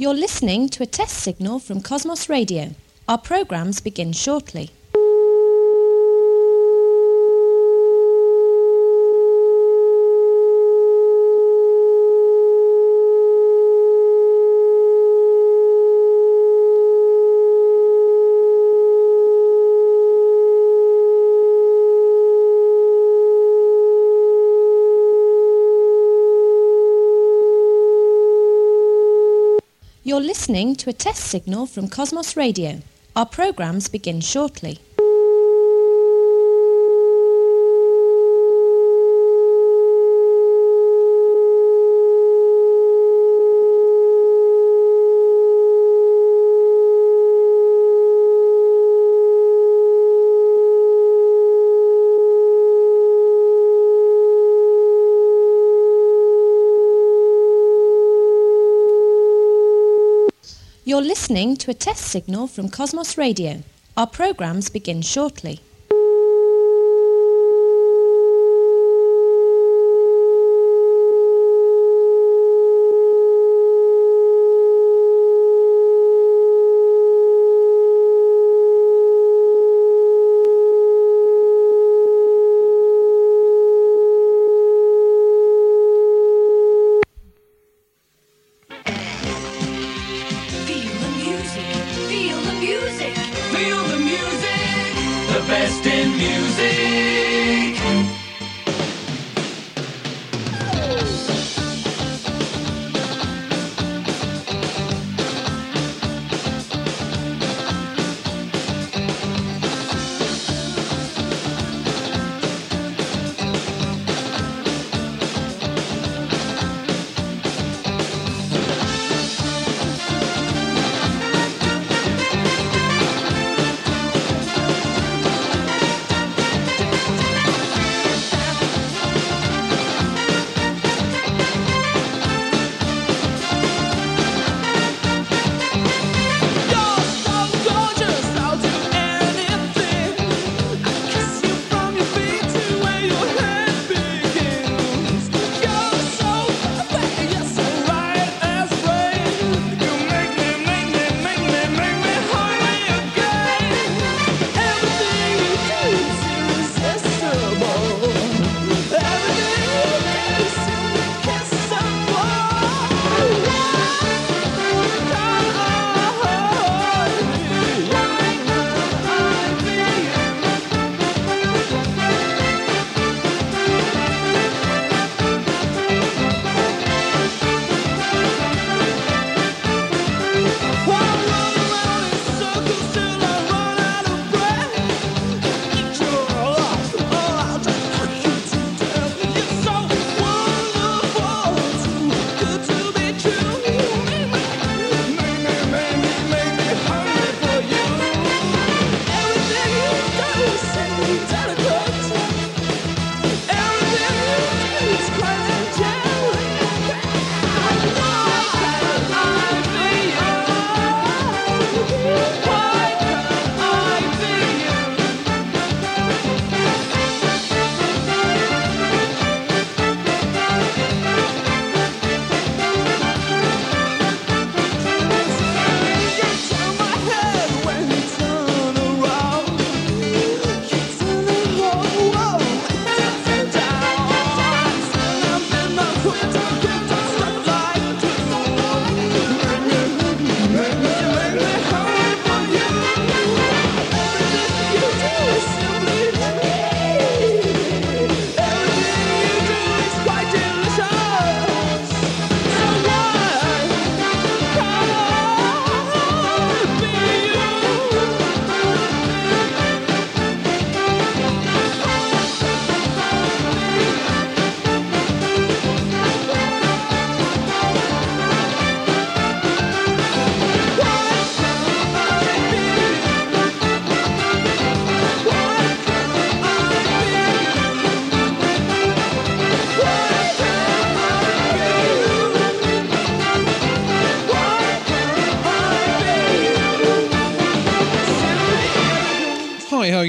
You're listening to a test signal from Cosmos Radio. Our programs begin shortly. You're listening to a test signal from Cosmos Radio. Our programs begin shortly. You're listening to a test signal from Cosmos Radio. Our programs begin shortly. The best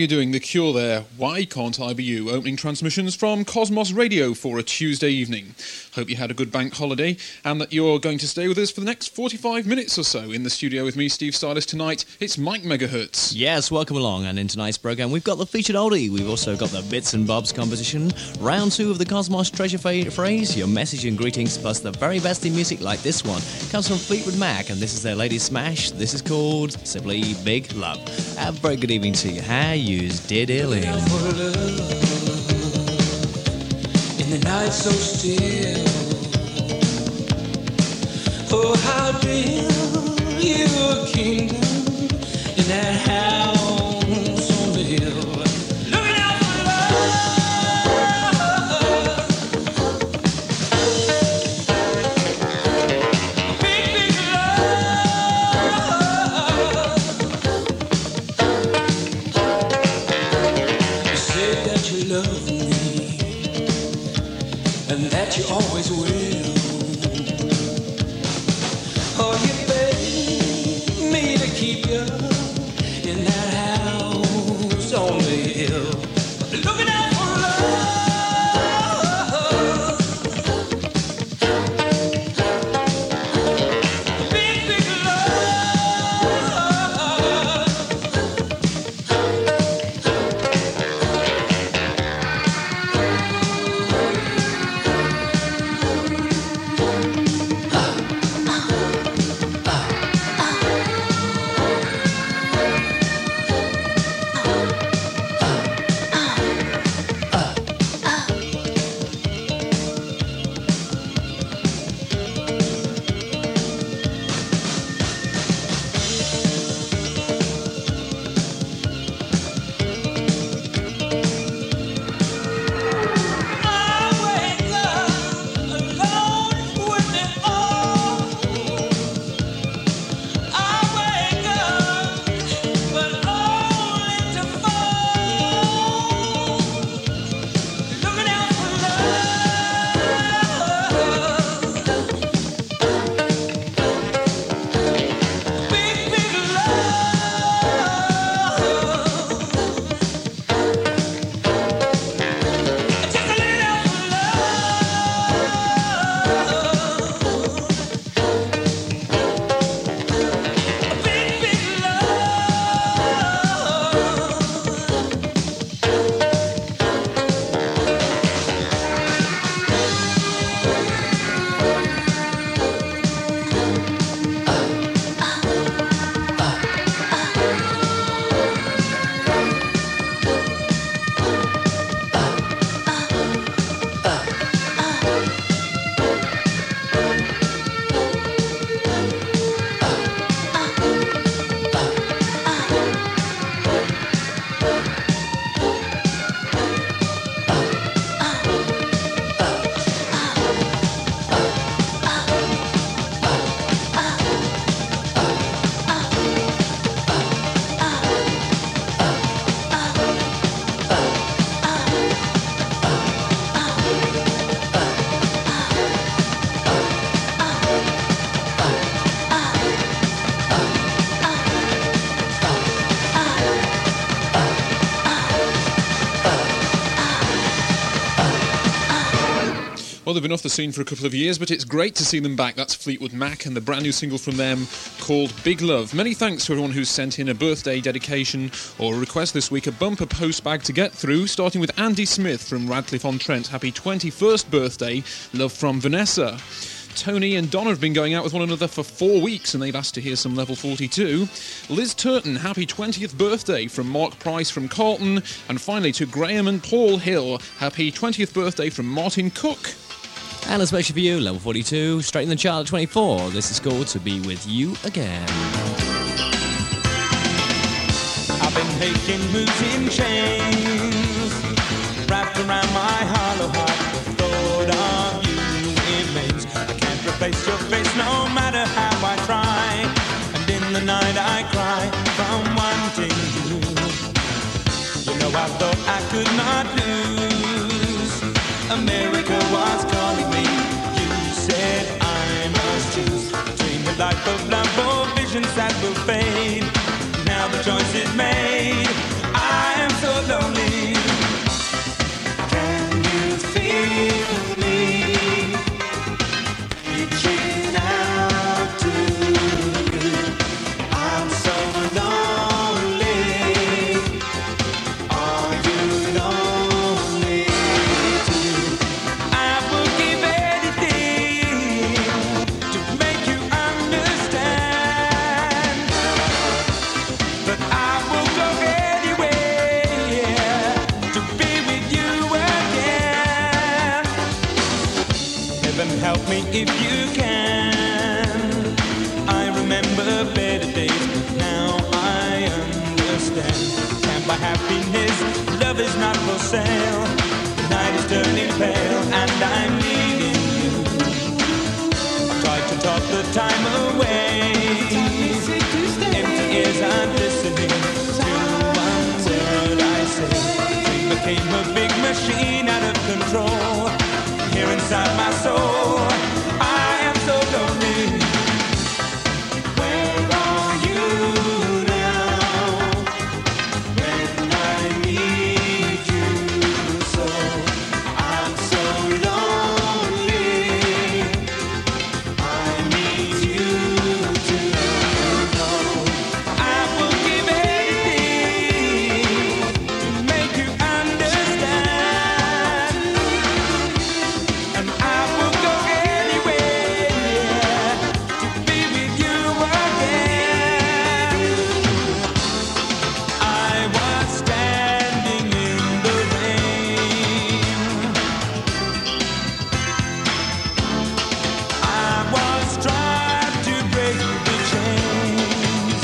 you doing? The Cure there. Why Can't I Be You? Opening transmissions from Cosmos Radio for a Tuesday evening. Hope you had a good bank holiday and that you're going to stay with us for the next 45 minutes or so. In the studio with me, Steve Silas, tonight, it's Mike Megahertz. Yes, welcome along. And in tonight's programme, we've got the featured oldie. We've also got the Bits and Bobs composition, round 2 of the Cosmos Treasure Phrase, your message and greetings, plus the very best in music like this one. Comes from Fleetwood Mac, and this is their latest smash. This is called simply Big Love. A very good evening to you. How yous diddling? In the night so still, oh how dream your kingdom in that house on the hill. Looking out for love, big, big love. You said that you love me and that you always will. Oh, you beg me to keep you in that house on the hill. Looking out for love, big, big Well, they've been off the scene for a couple of years, but it's great to see them back. That's Fleetwood Mac and the brand new single from them called Big Love. Many thanks to everyone who's sent in a birthday dedication or a request this week, a bumper postbag to get through, starting with Andy Smith from Radcliffe-on-Trent. Happy 21st birthday. Love from Vanessa. Tony and Donna have been going out with one another for 4 weeks and they've asked to hear some Level 42. Liz Turton, happy 20th birthday from Mark Price from Carlton. And finally to Graham and Paul Hill, happy 20th birthday from Martin Cook. And especially for you, Level 42, straight in the chart at 24. This is called To Be With You Again. I've been making moves in chains, wrapped around my hollow heart. The thought of you remains. I can't replace your face no matter how I try. And in the night I cry from wanting you. You know I thought I could not lose. America was calling me. You said I must choose between the life of love or visions that will fade. Now the choice is made. I am so heaven help me if you can. I remember better days, now I understand. Can't buy happiness, love is not for sale. The night is turning pale and I'm needing you. I tried to talk the time away. Empty ears aren't listening to one word I say. It became a big machine out of control. Here inside my soul, I am so lonely. Where are you now? When I need you so, I'm so lonely. I need you to know I will give anything to make you understand. And I will go anywhere to be with you again. I was standing in the rain. I was trying to break the chains.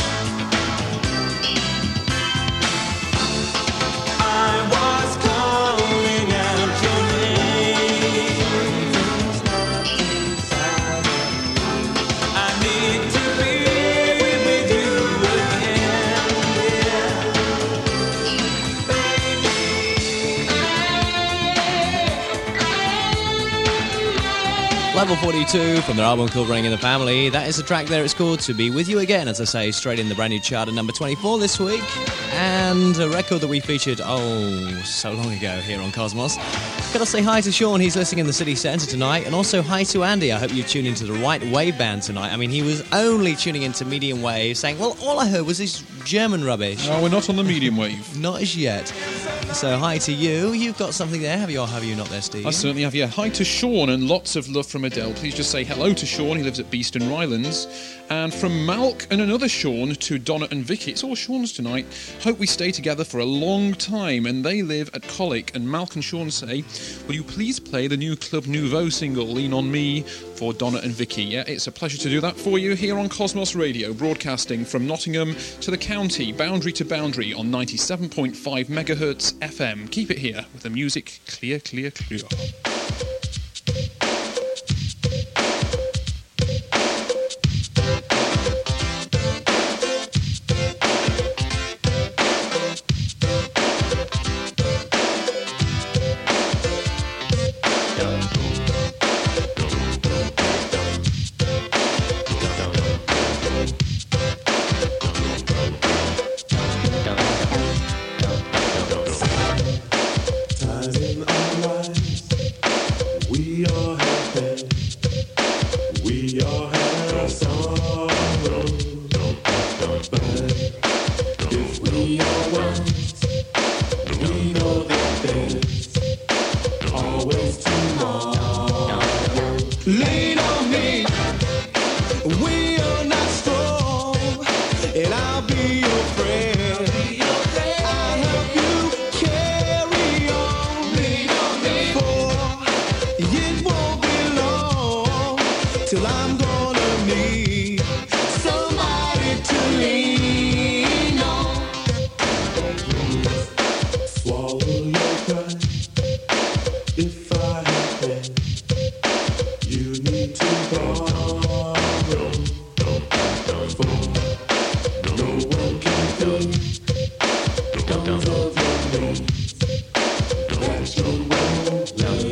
I was calling out your name. I need to be with you again. Level 42 from their album called Ring in the Family. That is the track there. It's called To Be With You Again, as I say, straight in the brand new chart at number 24 this week. And a record that we featured, so long ago here on Cosmos. Gotta say hi to Sean, he's listening in the city centre tonight. And also hi to Andy, I hope you tuned into the right wave band tonight. I mean, he was only tuning into medium wave, saying, well, all I heard was this German rubbish. No, we're not on the medium wave. Not as yet. So hi to you. You've got something there, have you, or have you not there, Steve? I certainly have, yeah. Hi to Sean and lots of love from Adele. Please just say hello to Sean. He lives at Beeston Rylands. And from Malk and another Sean to Donna and Vicky. It's all Sean's tonight. Hope we stay together for a long time. And they live at Colic. And Malk and Sean say, will you please play the new Club Nouveau single, Lean On Me, for Donna and Vicky? Yeah, it's a pleasure to do that for you here on Cosmos Radio, broadcasting from Nottingham to the county, boundary to boundary on 97.5 megahertz FM. Keep it here with the music clear, clear, clear. Lean on me, we are not strong, and I'll be your friend. I'll help you carry on. Lean on me, for it won't be long till I'm gonna need somebody to lean on. Swallow your pride if I have been. You need to borrow, for no one can do comes of your needs that you won't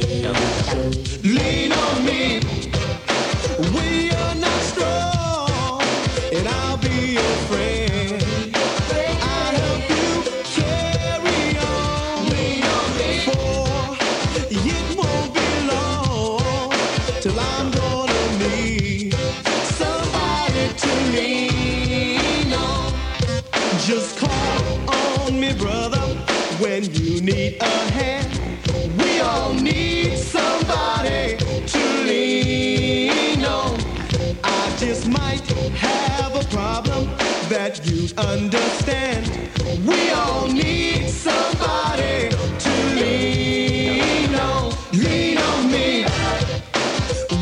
lean on me. We are not strong, and I'll be your friend. I'll help you carry on. Lean on me, for it won't be long till I'm gonna need somebody to lean on. Just call on me, brother, when you need a hand. We all need somebody to lean on. I just might have a problem that you'd understand. We all need somebody to lean on. Lean on me.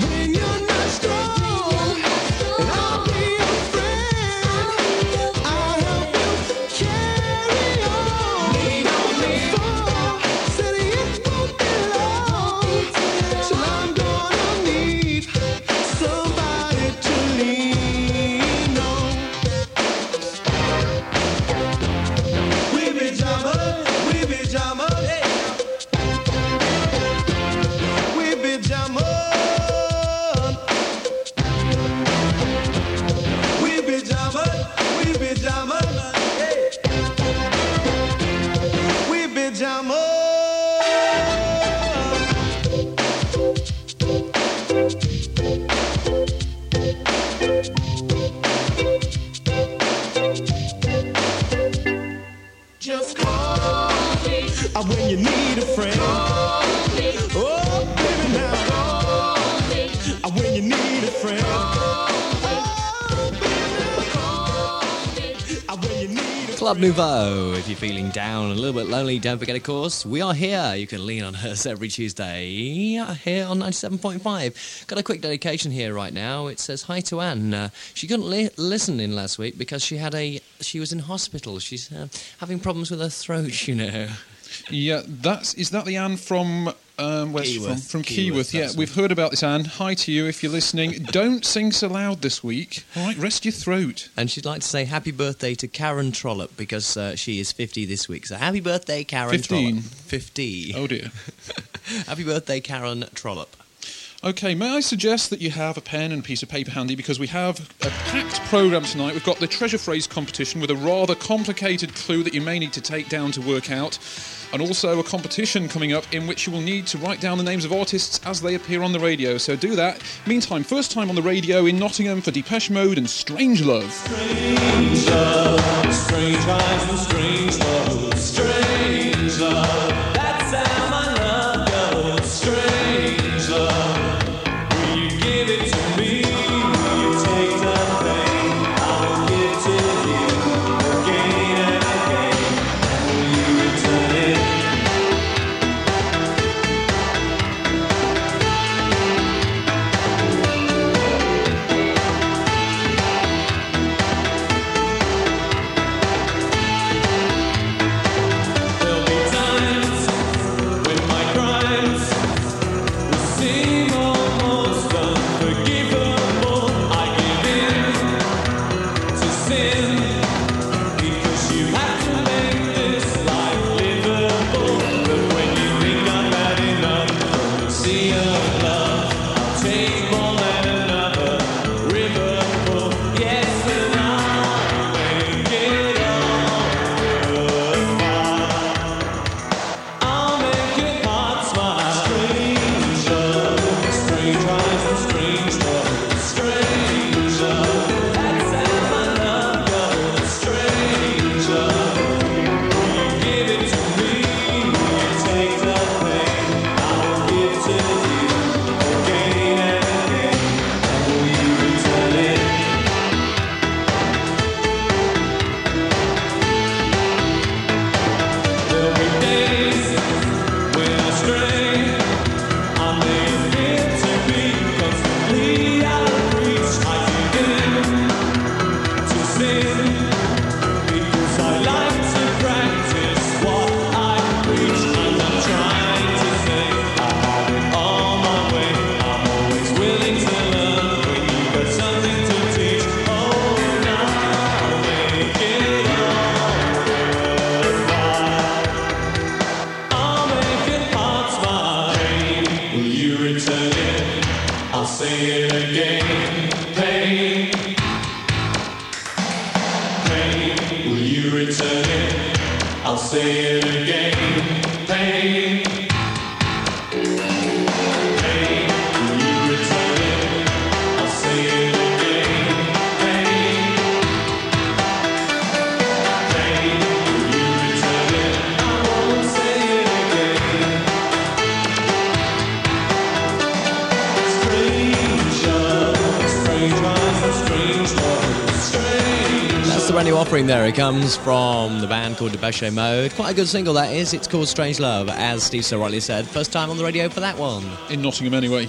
Club Nouveau. If you're feeling down, a little bit lonely, don't forget, of course, we are here. You can lean on us every Tuesday here on 97.5. Got a quick dedication here right now. It says, hi to Anne. She couldn't listen in last week because she was in hospital. She's having problems with her throat, you know. Yeah, is that the Anne from where's she from? From Keyworth. Yeah, we've heard about this, Anne. Hi to you if you're listening. Don't sing so loud this week. All right, rest your throat. And she'd like to say happy birthday to Karen Trollope because she is 50 this week. So happy birthday, Karen 15. Trollope. 50. Oh dear. Happy birthday, Karen Trollope. Okay, may I suggest that you have a pen and a piece of paper handy because we have a packed programme tonight. We've got the treasure phrase competition with a rather complicated clue that you may need to take down to work out, and also a competition coming up in which you will need to write down the names of artists as they appear on the radio. So do that. Meantime, first time on the radio in Nottingham for Depeche Mode and Strange Love. Strange love, strange eyes and strange love, strange love. That's how my love goes. Strange love. There it comes from the band called Depeche Mode. Quite a good single that is. It's called Strange Love, as Steve so rightly said. First time on the radio for that one. In Nottingham anyway.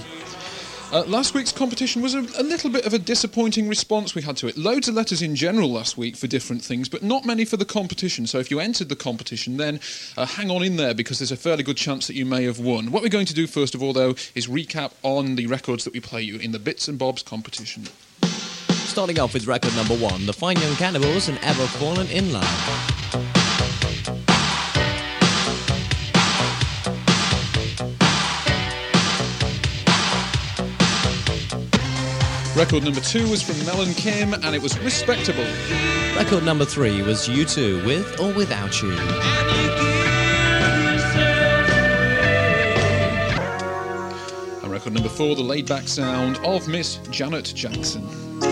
Last week's competition was a little bit of a disappointing response we had to it. Loads of letters in general last week for different things, but not many for the competition. So if you entered the competition, then hang on in there because there's a fairly good chance that you may have won. What we're going to do first of all, though, is recap on the records that we play you in the Bits and Bobs competition. Starting off with record number 1, The Fine Young Cannibals and Ever Fallen in Love. Record number 2 was from Mel and Kim, and it was Respectable. Record number 3 was U2, With or Without You. And record number 4, the laid-back sound of Miss Janet Jackson.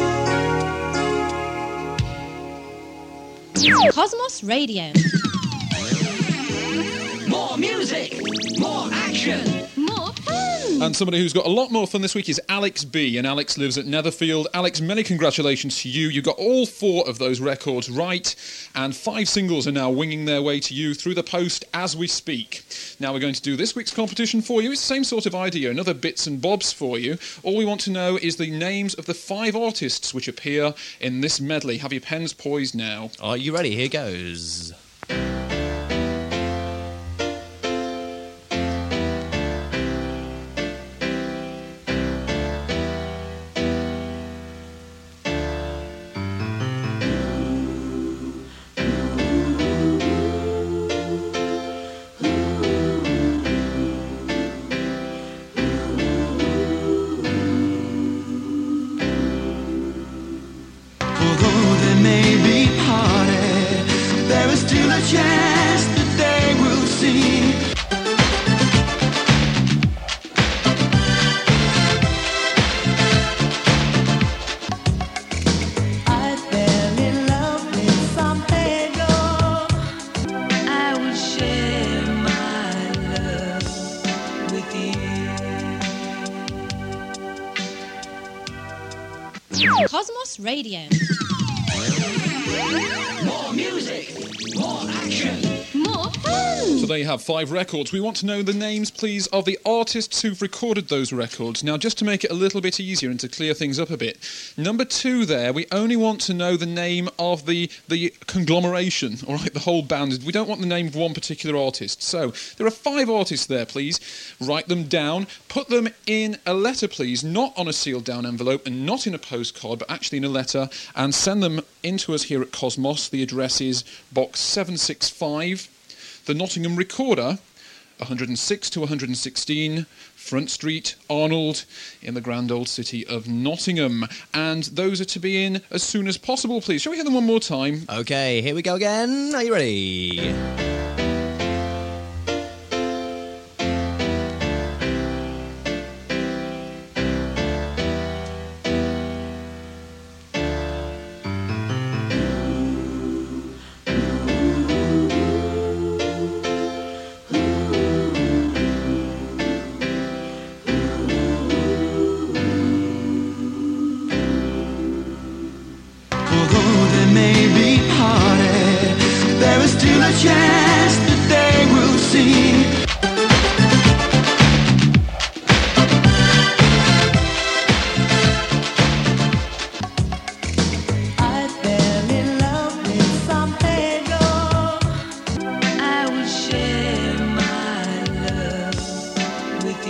Cosmos Radio. More music, more action, More fun. And somebody who's got a lot more fun this week is Alex B. And Alex lives at Netherfield. Alex, many congratulations to you. You got all 4 of those records right. And 5 singles are now winging their way to you through the post as we speak. Now we're going to do this week's competition for you. It's the same sort of idea, another bits and bobs for you. All we want to know is the names of the 5 artists which appear in this medley. Have your pens poised now. Are you ready? Here goes. Although there may be party, there is still a chance that they will see. I fell in love with San Pedro. I will share my love with you. Cosmos Radio. More music, more action. More fun. So there you have 5 records. We want to know the names, please, of the artists who've recorded those records. Now, just to make it a little bit easier and to clear things up a bit, number 2 there, we only want to know the name of the conglomeration, all right, the whole band. We don't want the name of one particular artist. So there are 5 artists there, please. Write them down. Put them in a letter, please, not on a sealed-down envelope and not in a postcard, but actually in a letter, and send them into us here at Cosmos. The address is Box 765, the Nottingham Recorder, 106 to 116 Front Street, Arnold, in the grand old city of Nottingham. And those are to be in as soon as possible, please. Shall we hear them one more time? Okay, here we go again. Are you ready? Although there may be party, there is still a chance that they will see. I fell in love with San Pedro. I will share my love with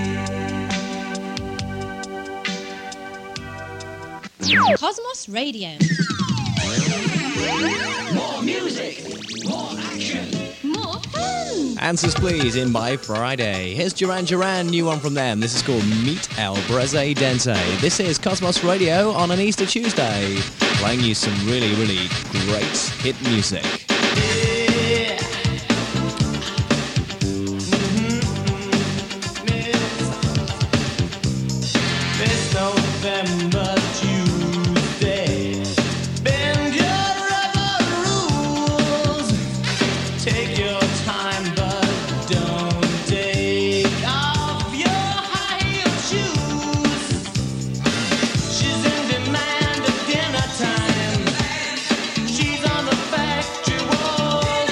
you. Cosmos Radio. More music, more action. More fun. Answers, please, in by Friday. Here's Duran Duran, new one from them. This is called Meet El Presidente. This is Cosmos Radio on an Easter Tuesday, playing you some really, really great hit music. It's November Tuesday. Bend your rubber rules. Take your time, but don't take off your high heel shoes. She's in demand of dinner time. She's on the factory wall.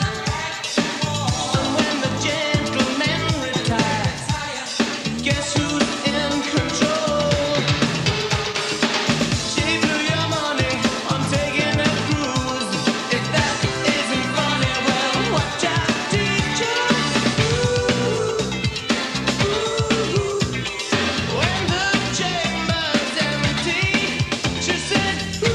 And when the gentlemen retire, guess who's in control? She blew your money on taking a cruise. If that isn't funny, well, watch out, teacher. When the chamber's empty, she said,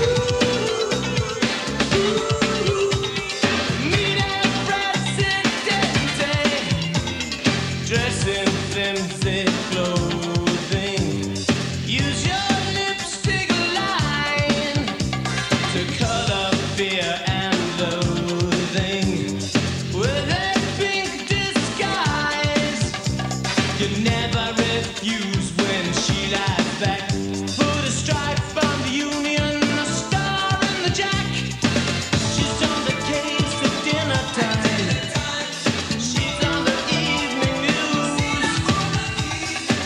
meet El Presidente. Dress in flimsy clothing. Use your lipstick line to color fear and loathing. With a pink disguise, you never refuse when she lies back. Put a stripe on the Union, a star in the Jack. She's on the case at dinner time. She's on the evening news.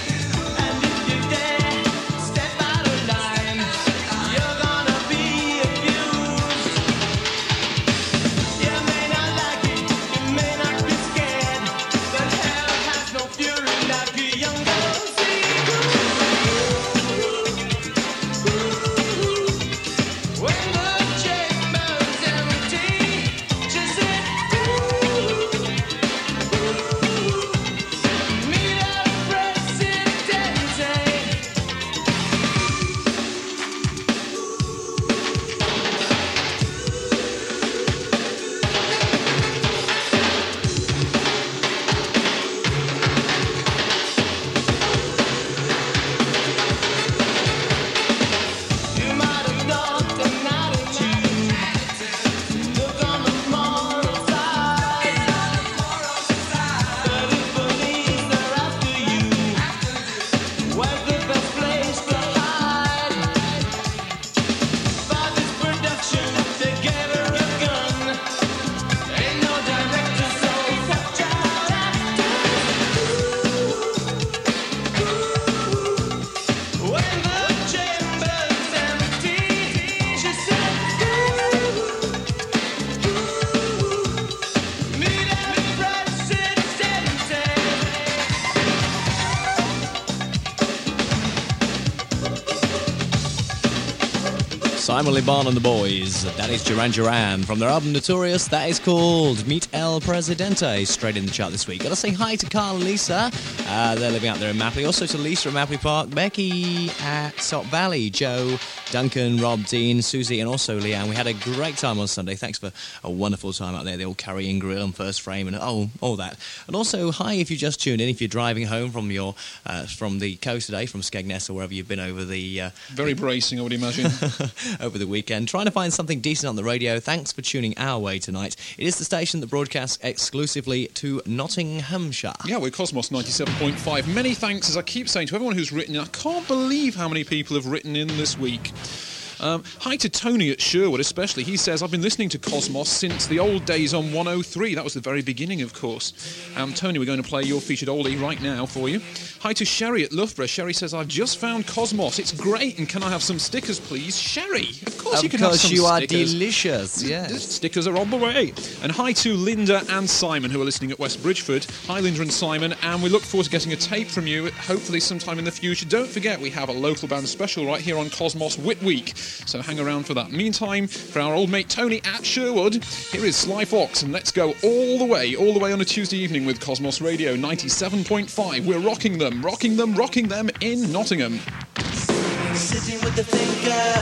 Simon Le Bon and the Boys. That is Duran Duran. From their album Notorious, that is called Meet El Presidente. Straight in the chart this week. Gotta say hi to Carl and Lisa. They're living out there in Mapley. Also to Lisa at Mapley Park, Becky at Sot Valley, Joe, Duncan, Rob, Dean, Susie, and also Leanne. We had a great time on Sunday. Thanks for a wonderful time out there. The old Carrying Grill and First Frame and all that. And also hi if you just tuned in, if you're driving home from your from the coast today, from Skegness or wherever you've been over the very bracing, I would imagine. over the weekend, trying to find something decent on the radio. Thanks for tuning our way tonight. It is the station that broadcasts exclusively to Nottinghamshire. Yeah, we're Cosmos 97.5. Many thanks, as I keep saying, to everyone who's written in. I can't believe how many people have written in this week. Hi to Tony at Sherwood especially. He says, I've been listening to Cosmos since the old days on 103. That was the very beginning, of course. Tony, we're going to play your featured oldie right now for you. Hi to Sherry at Loughborough. Sherry says, I've just found Cosmos. It's great, and can I have some stickers, please? Sherry, of course you can have some stickers. Of course, you are delicious, yes. Stickers are on the way. And hi to Linda and Simon, who are listening at West Bridgeford. Hi, Linda and Simon, and we look forward to getting a tape from you, hopefully sometime in the future. Don't forget, we have a local band special right here on Cosmos Wit Week, so hang around for that. Meantime, for our old mate Tony at Sherwood, here is Sly Fox, and let's go all the way on a Tuesday evening with Cosmos Radio 97.5. We're rocking them in Nottingham. Sitting with the thinker,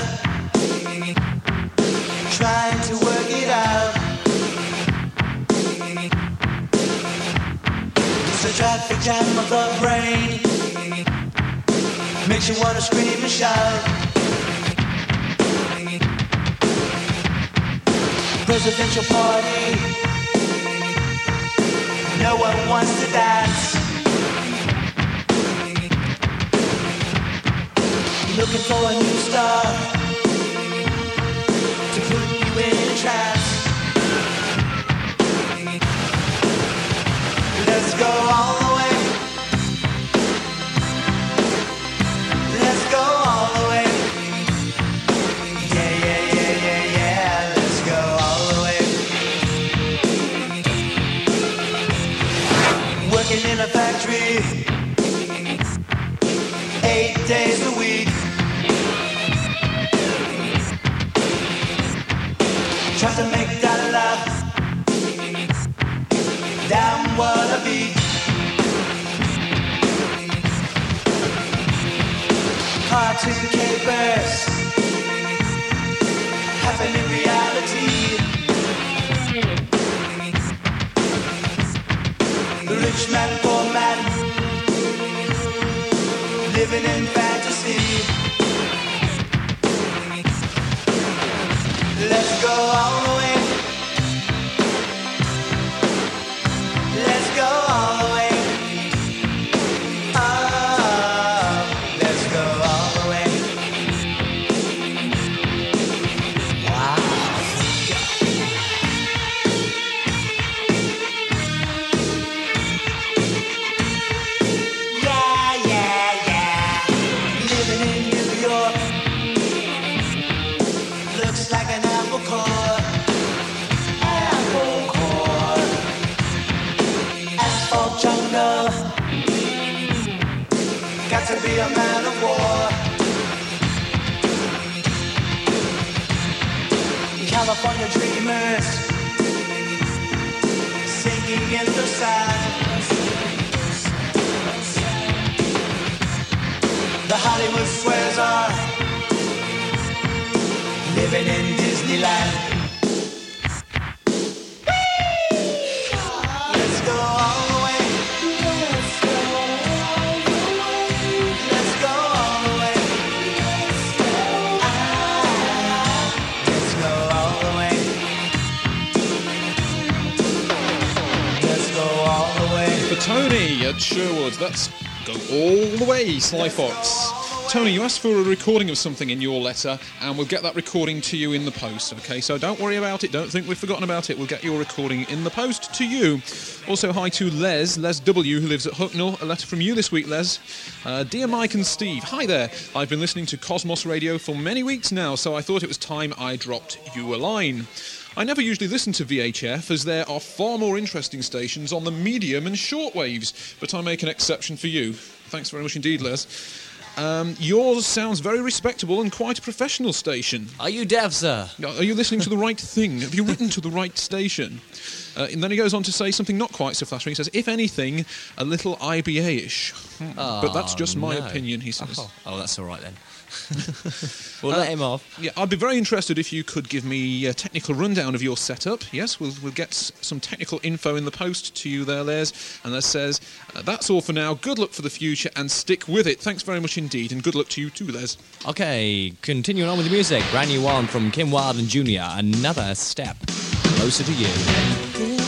trying to work it out. It's a traffic jam of the brain, makes you want to scream and shout. Presidential party, no one wants to dance. Looking for a new star to put you in a trance. Let's go all the way. Let's go all the way. Yeah, yeah, yeah, yeah, yeah. Let's go all the way. Working in a factory 8 days a week. Try to make that love damn what a beat. Cartoon capers happen in reality. The rich man, poor man, living in fantasy. Let's go all the way. Let's go all the way. Oh, let's go all the way. Wow. Yeah, yeah, yeah. Living in New York looks like an apple core. Apple core. Asphalt jungle. Got to be a man of war. California dreamers sinking in the sand. The Hollywood squares are living in Disneyland. Let's go all the way. Let's go all the way. Let's go all the way. Let's go all the way. Let's go all the way. For Tony at Sherwood, let's go all the way, Sly Fox. Tony, you asked for a recording of something in your letter, and we'll get that recording to you in the post, okay? So don't worry about it, don't think we've forgotten about it. We'll get your recording in the post to you. Also, hi to Les W, who lives at Hucknall. A letter from you this week, Les. Dear Mike and Steve, hi there. I've been listening to Cosmos Radio for many weeks now, so I thought it was time I dropped you a line. I never usually listen to VHF, as there are far more interesting stations on the medium and shortwaves, but I make an exception for you. Thanks very much indeed, Les. Yours sounds very respectable and quite a professional station. Are you deaf, sir? Are you listening to the right thing? Have you written to the right station? And then he goes on to say something not quite so flattering. He says, if anything, a little IBA-ish. But that's just my opinion, he says. Oh, that's all right then. We'll let him off. Yeah, I'd be very interested if you could give me a technical rundown of your setup. Yes, we'll get some technical info in the post to you there, Les. And Les says, that's all for now. Good luck for the future and stick with it. Thanks very much indeed, and good luck to you too, Les. Okay, continuing on with the music. Brand new one from Kim Wilde and Jr. Another Step Closer to You.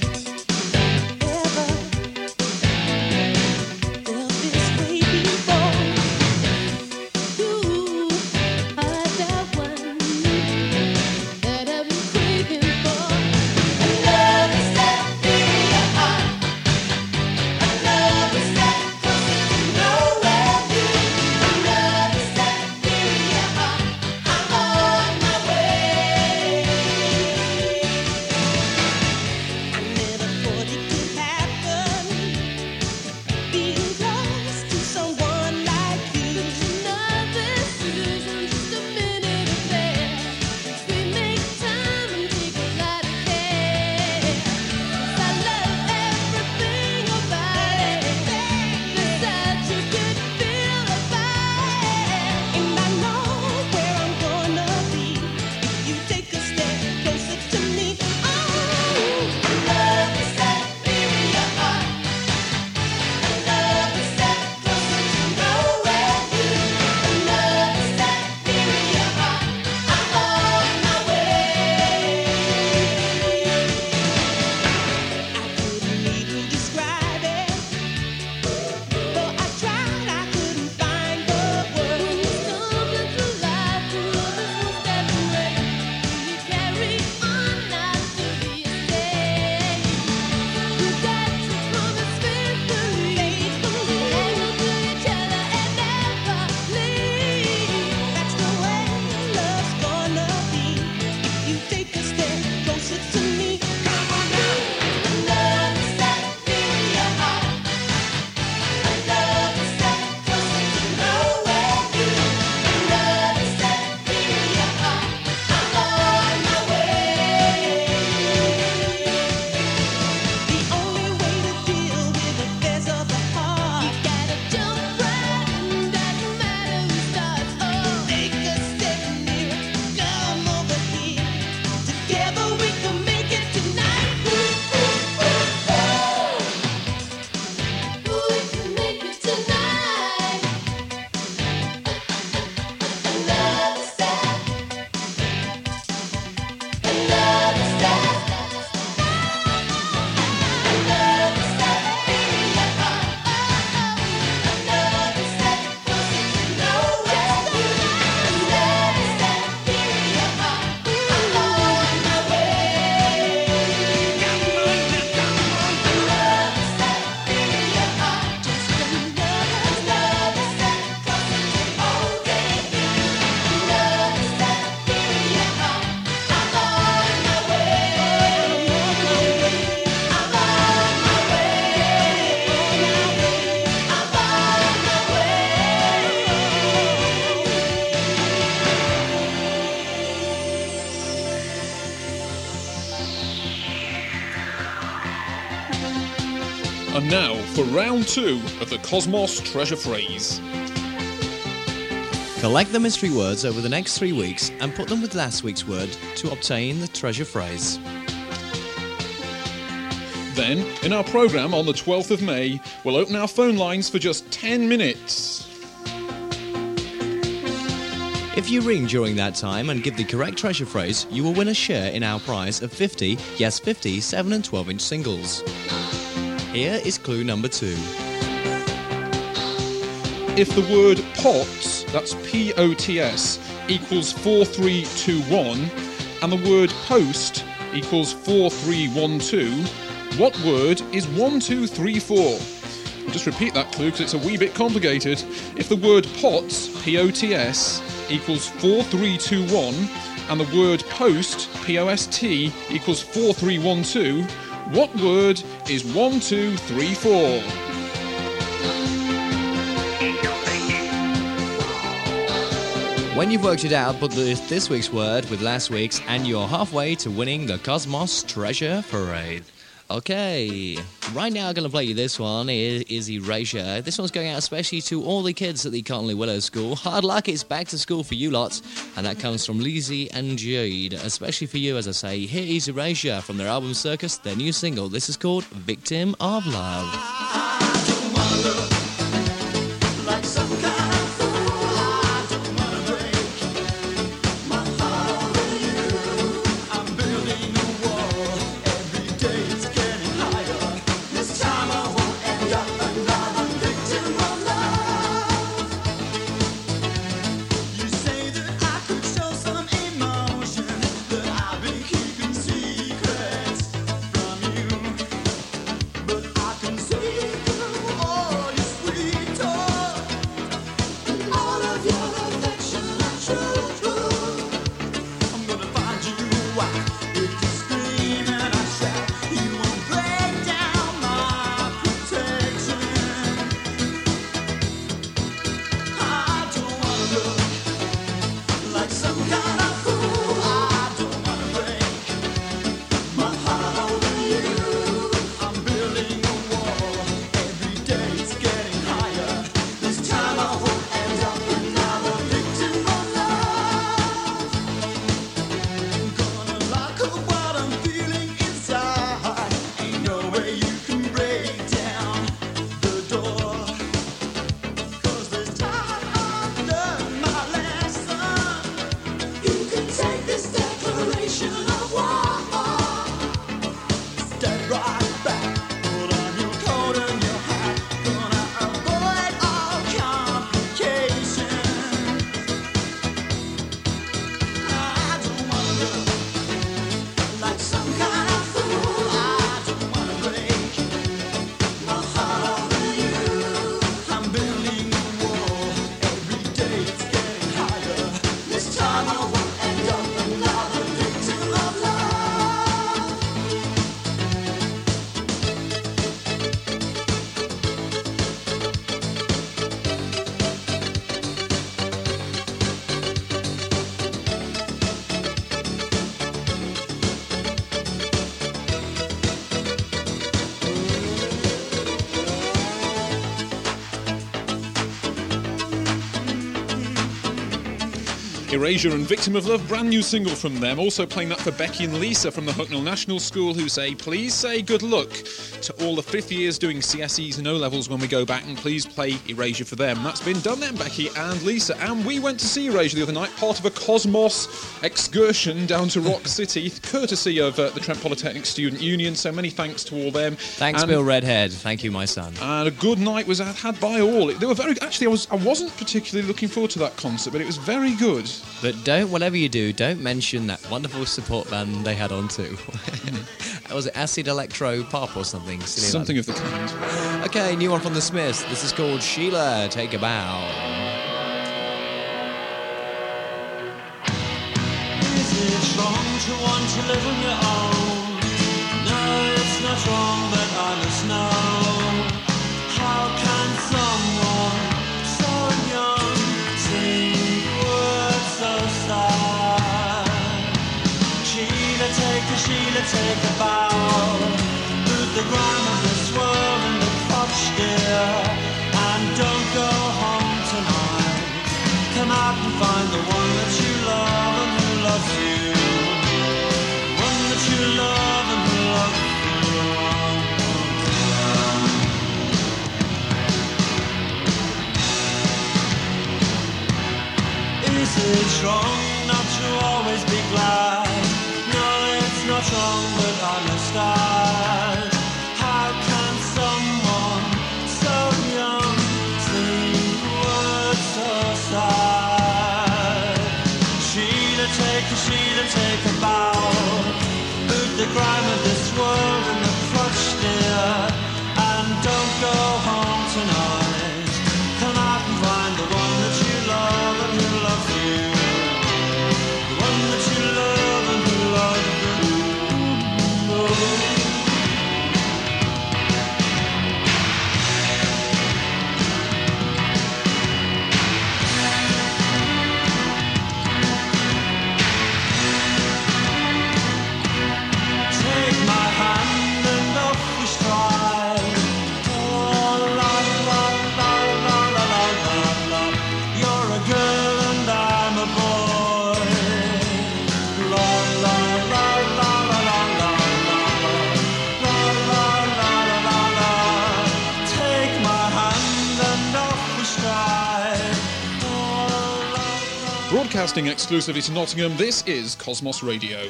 And now for round 2 of the Cosmos Treasure Phrase. Collect the mystery words over the next 3 weeks and put them with last week's word to obtain the treasure phrase. Then, in our programme on the 12th of May, we'll open our phone lines for just 10 minutes. If you ring during that time and give the correct treasure phrase, you will win a share in our prize of 50, yes 50, 7 and 12-inch singles. Here is clue number 2. If the word POTS, that's P-O-T-S, equals 4321, and the word post equals 4312, what word is 1234? I'll just repeat that clue because it's a wee bit complicated. If the word POTS, P-O-T-S, equals 4321, and the word post, P-O-S-T, equals 4312, what word is 1234? When you've worked it out, put this week's word with last week's, and you're halfway to winning the Cosmos Treasure Parade. Okay, right now I'm going to play you this one, is Erasure. This one's going out especially to all the kids at the Connolly Willows School. Hard luck, it's back to school for you lots. And that comes from Lizzie and Jade, especially for you, as I say. Here is Erasure from their album Circus, their new single. This is called Victim of Love. Erasure and Victim of Love, brand new single from them. Also playing that for Becky and Lisa from the Hucknall National School, who say, please say good luck to all the fifth years doing CSEs and O-levels when we go back, and please play Erasure for them. That's been done then, Becky and Lisa. And we went to see Erasure the other night, part of a Cosmos excursion down to Rock City, courtesy of the Trent Polytechnic Student Union, so many thanks to all them. Thanks, and, Bill Redhead. Thank you, my son. And a good night was had by all. They were very... Actually, I wasn't particularly looking forward to that concert, but it was very good. But whatever you do, don't mention that wonderful support band they had on too. Was it Acid Electro Pop or something? Silly Something of the kind. Okay, new one from the Smiths. This is called Sheila, Take a Bow. Is it wrong to want to live on your own? No, it's not wrong, but I must know. How can someone so young sing words so sad? Sheila, take a bow. Boot the grime of this world in the crotch, dear, and don't go home tonight. Come out and find the one that you love and who loves you. One that you love and who loves you. Is it wrong not to always be glad? No, it's not wrong, but I must ask. How can someone so young sing words so sad? Sheila, take a bow. Boot the grime of this world in the crotch, dear, and don't go home tonight. Come out and find the one that you love and who loves you. The one that you love Broadcasting exclusively to Nottingham, this is Cosmos Radio.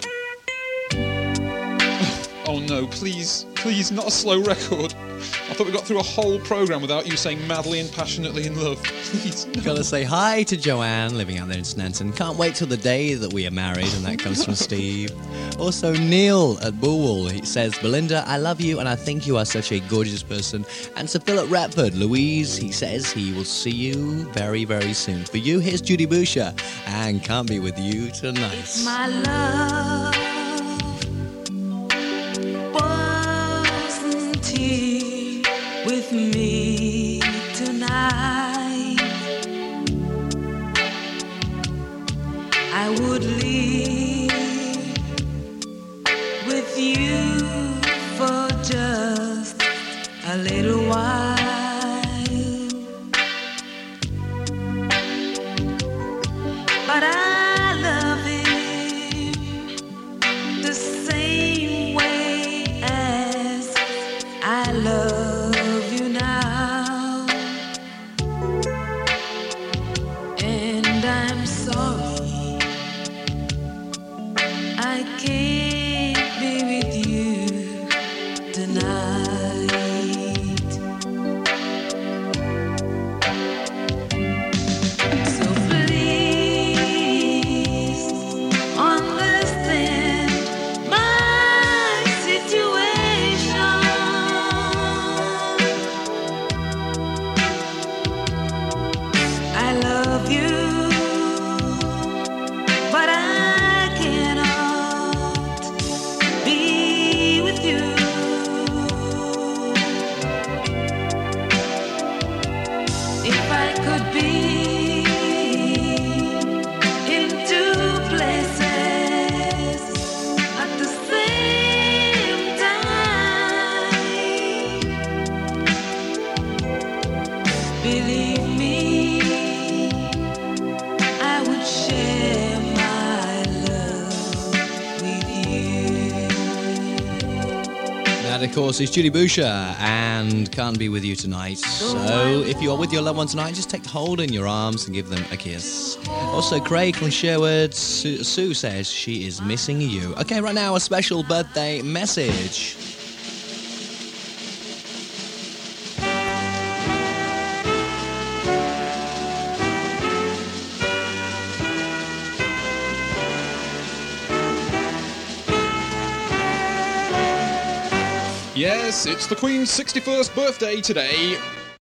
Oh no, please, not a slow record. I thought we got through a whole programme without you saying madly and passionately in love. Please, no. Gotta say hi to Joanne, living out there in Snanton. Can't wait till the day that we are married, and that comes from Steve. Also, Neil at Bullwall, he says, Belinda, I love you and I think you are such a gorgeous person. And to Phil at Retford, Louise, he says he will see you very, very soon. For you, here's Judy Boucher, and Can't Be With You Tonight. My love wasn't here with me tonight. I would leave with you for just a little while. But I love him the same way as I love you now. And I'm sorry I can't be with you tonight. So please understand my situation. I love you, but I cannot be with you. If I could be in two places at the same time, believe me, I would share my love with you. That, of course, is Judy Boucher and Can't Be With You Tonight. So, if you are with your loved one tonight, just take hold in your arms and give them a kiss. Also, Craig from Sherwood, Sue says she is missing you. Okay, right now, a special birthday message. Yes, it's the Queen's 61st birthday today.